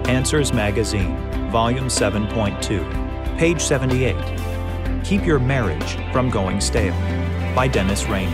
Answers Magazine, Volume 7.2, page 78. Keep Your Marriage from Going Stale, by Dennis Rainey.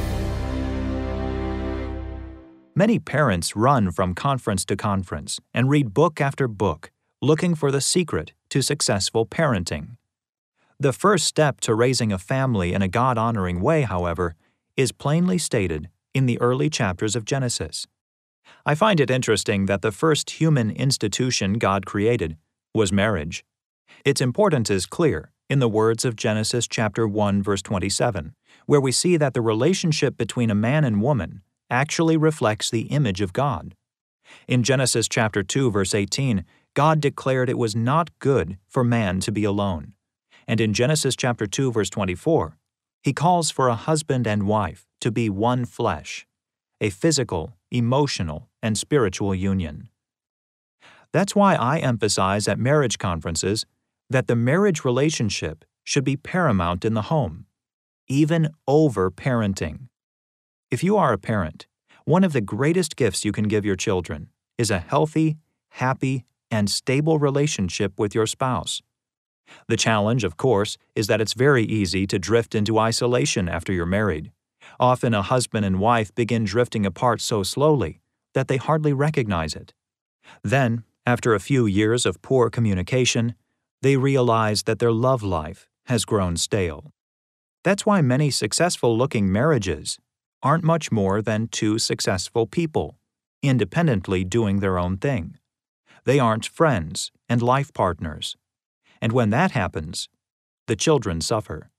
Many parents run from conference to conference and read book after book, looking for the secret to successful parenting. The first step to raising a family in a God-honoring way, however, is plainly stated in the early chapters of Genesis. I find it interesting that the first human institution God created was marriage. Its importance is clear in the words of Genesis chapter 1, verse 27, where we see that the relationship between a man and woman actually reflects the image of God. In Genesis chapter 2, verse 18, God declared it was not good for man to be alone. And in Genesis chapter 2, verse 24, He calls for a husband and wife to be one flesh, a physical, emotional, and spiritual union. That's why I emphasize at marriage conferences that the marriage relationship should be paramount in the home, even over parenting. If you are a parent, one of the greatest gifts you can give your children is a healthy, happy, and stable relationship with your spouse. The challenge, of course, is that it's very easy to drift into isolation after you're married. Often a husband and wife begin drifting apart so slowly that they hardly recognize it. Then, after a few years of poor communication, they realize that their love life has grown stale. That's why many successful-looking marriages aren't much more than two successful people, independently doing their own thing. They aren't friends and life partners. And when that happens, the children suffer.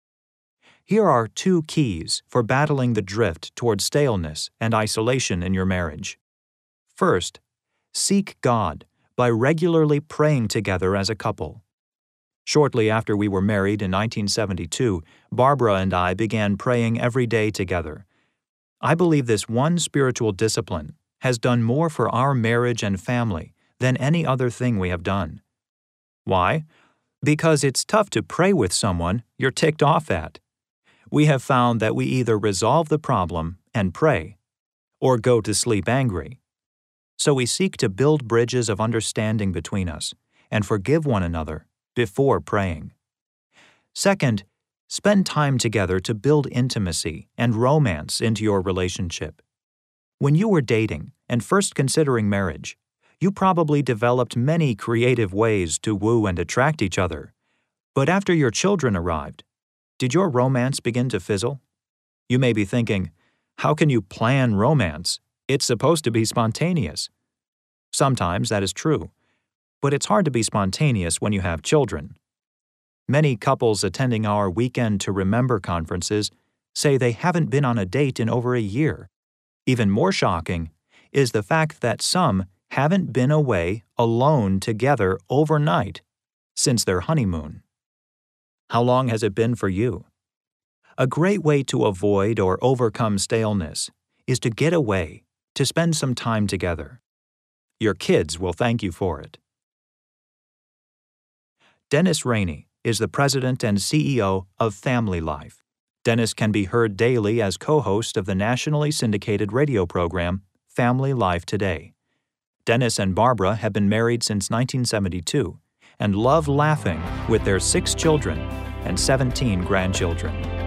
Here are two keys for battling the drift toward staleness and isolation in your marriage. First, seek God by regularly praying together as a couple. Shortly after we were married in 1972, Barbara and I began praying every day together. I believe this one spiritual discipline has done more for our marriage and family than any other thing we have done. Why? Because it's tough to pray with someone you're ticked off at. We have found that we either resolve the problem and pray, or go to sleep angry. So we seek to build bridges of understanding between us and forgive one another before praying. Second, spend time together to build intimacy and romance into your relationship. When you were dating and first considering marriage, you probably developed many creative ways to woo and attract each other. But after your children arrived, did your romance begin to fizzle? You may be thinking, how can you plan romance? It's supposed to be spontaneous. Sometimes that is true, but it's hard to be spontaneous when you have children. Many couples attending our Weekend to Remember conferences say they haven't been on a date in over a year. Even more shocking is the fact that some haven't been away alone together overnight since their honeymoon. How long has it been for you? A great way to avoid or overcome staleness is to get away, to spend some time together. Your kids will thank you for it. Dennis Rainey is the president and CEO of Family Life. Dennis can be heard daily as co-host of the nationally syndicated radio program Family Life Today. Dennis and Barbara have been married since 1972 and love laughing with their 6 children and 17 grandchildren.